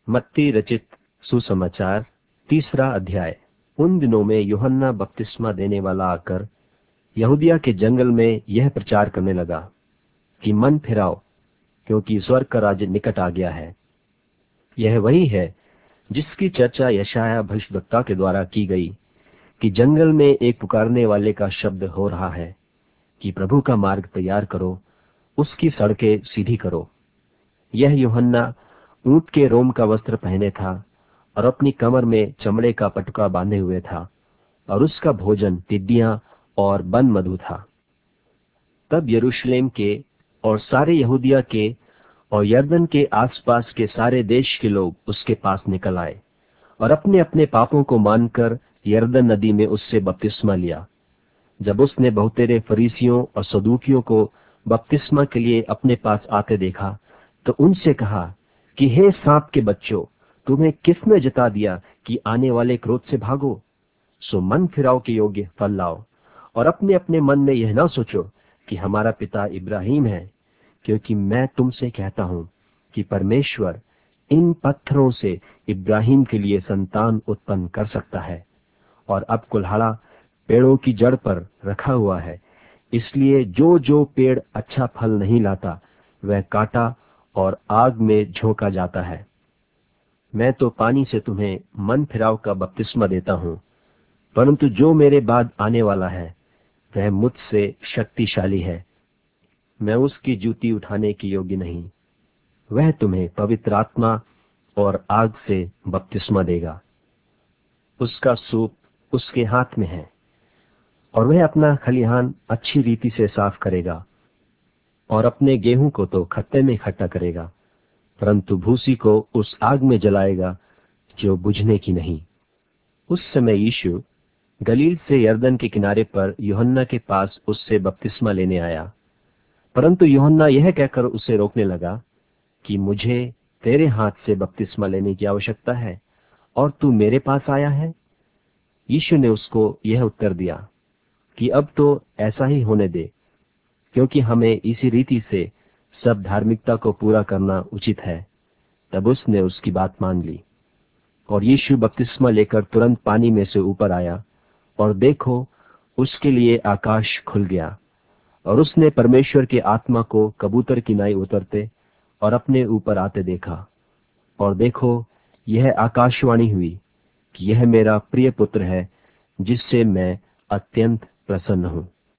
मत्ती रचित सुसमाचार 3 अध्याय। उन दिनों में यूहन्ना बपतिस्मा देने वाला आकर यहूदिया के जंगल में यह प्रचार करने लगा कि मन फिराओ, क्योंकि स्वर्ग का राज्य निकट आ गया है। यह वही है जिसकी चर्चा यशायाह भविष्यद्वक्ता के द्वारा की गई कि जंगल में एक पुकारने वाले का शब्द हो रहा है कि प्रभु का मार्ग तैयार करो, उसकी सड़कें सीधी करो। यह यूहन्ना ऊंट के रोम का वस्त्र पहने था और अपनी कमर में चमड़े का पटुका बांधे हुए था, और उसका भोजन टिड्डियां और बन मधु था। तब यरूशलेम के और सारे यहूदिया के और यरदन के आसपास के सारे देश के लोग उसके पास निकल आए और अपने अपने पापों को मानकर यरदन नदी में उससे बपतिस्मा लिया। जब उसने बहुतेरे फरीसियों और सदूकियों को बपतिस्मा के लिए अपने पास आते देखा तो उनसे कहा कि हे सांप के बच्चों, तुम्हें किसने जता दिया कि आने वाले क्रोध से भागो? सो मन फिराव के योग्य फल लाओ, और अपने अपने मन में यह ना सोचो कि हमारा पिता इब्राहिम है, क्योंकि मैं तुमसे कहता हूं कि परमेश्वर इन पत्थरों से इब्राहिम के लिए संतान उत्पन्न कर सकता है। और अब कुल्हाड़ा पेड़ों की जड़ पर रखा हुआ है, इसलिए जो जो पेड़ अच्छा फल नहीं लाता वह काटा और आग में झोंका जाता है। मैं तो पानी से तुम्हें मन फिराव का बपतिस्मा देता हूं, परंतु जो मेरे बाद आने वाला है वह मुझसे शक्तिशाली है। मैं उसकी जूती उठाने की योग्य नहीं। वह तुम्हें पवित्र आत्मा और आग से बपतिस्मा देगा। उसका सूप उसके हाथ में है, और वह अपना खलिहान अच्छी रीति से साफ करेगा और अपने गेहूं को तो खत्ते में इकट्ठा करेगा, परंतु भूसी को उस आग में जलाएगा जो बुझने की नहीं। उस समय यीशु गलील से यरदन के किनारे पर यूहन्ना के पास उससे बपतिस्मा लेने आया, परंतु यूहन्ना यह कहकर उसे रोकने लगा कि मुझे तेरे हाथ से बपतिस्मा लेने की आवश्यकता है और तू मेरे पास आया है। यीशु ने उसको यह उत्तर दिया कि अब तो ऐसा ही होने दे, क्योंकि हमें इसी रीति से सब धार्मिकता को पूरा करना उचित है। तब उसने उसकी बात मान ली। और यीशु बपतिस्मा लेकर तुरंत पानी में से ऊपर आया, और देखो, उसके लिए आकाश खुल गया, और उसने परमेश्वर के आत्मा को कबूतर की नाई उतरते और अपने ऊपर आते देखा। और देखो, यह आकाशवाणी हुई कि यह मेरा प्रिय पुत्र है, जिससे मैं अत्यंत प्रसन्न हूं।